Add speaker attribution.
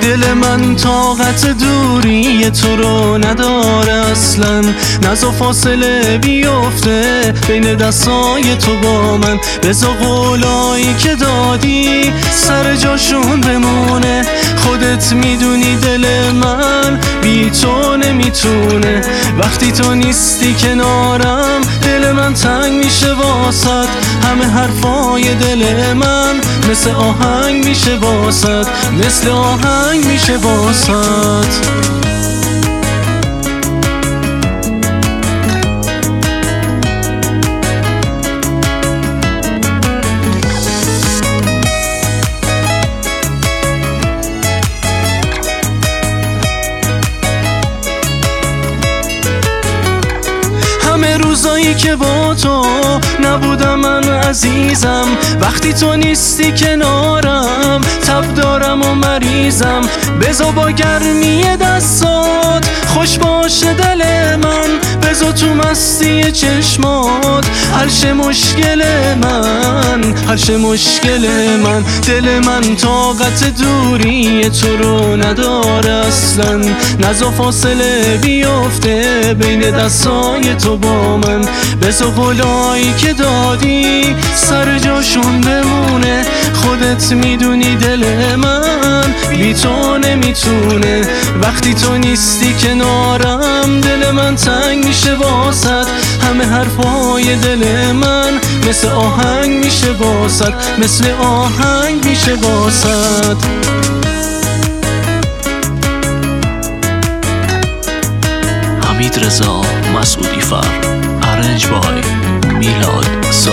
Speaker 1: دل من طاقت دوری تو رو نداره اصلا. نزا فاصله بیفته بین دستای تو با من. بذار قولایی که دادی سر جاشون بمونه. خودت میدونی دل من بی تو نمیتونه. وقتی تو نیستی کنارم دل من تنگ میشه واسط. همه حرفای دل من مثل آهنگ میشه واسط، مثل آهنگ میشه واسط. روزایی که با تو نبودم من عزیزم، وقتی تو نیستی کنارم تب دارم و مریضم. بذار با گرمی دستات خوش باشه دل من. بذار تو مستی چشمات حل مشکل من، حل مشکل من. دل من طاقت دوری تو رو نداره اصلا. نزا فاصله بیفته بین دستای تو با من. بذار قولایی که دادی سر جاشون بمونه. خودت میدونی دل من بی تو نمیتونه. وقتی تو نیستی کنارم دل من تنگ میشه واسط. همه حرفای دل من مثل آهنگ میشه واسط، مثل آهنگ میشه واسط.
Speaker 2: حمید رضا مسعودی فر، ارنج بای میلاد.